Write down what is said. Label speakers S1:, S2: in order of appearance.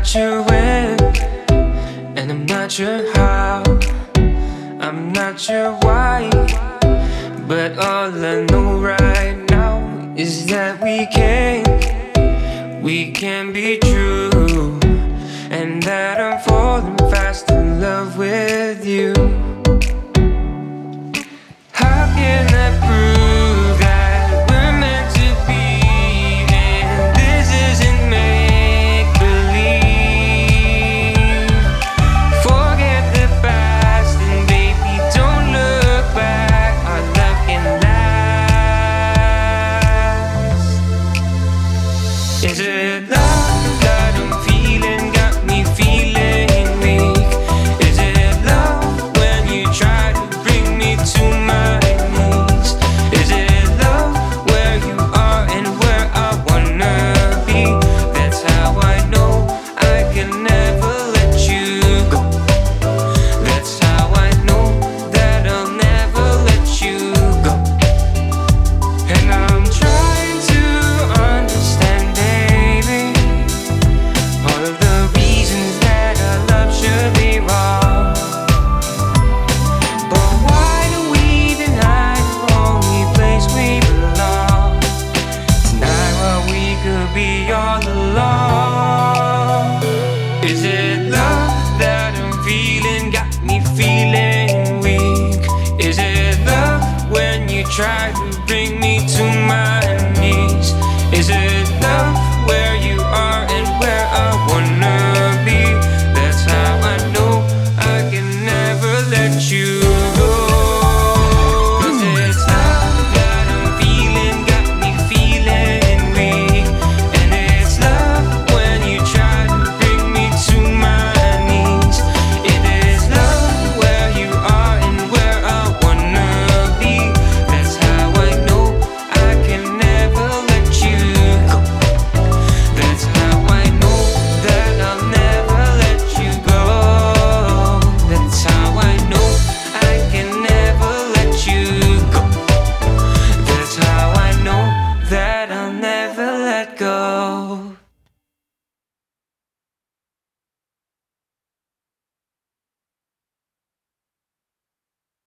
S1: not sure when, and I'm not sure how, I'm not sure why, but all I know right now is that we can be true, and that I'm falling fast in love with you.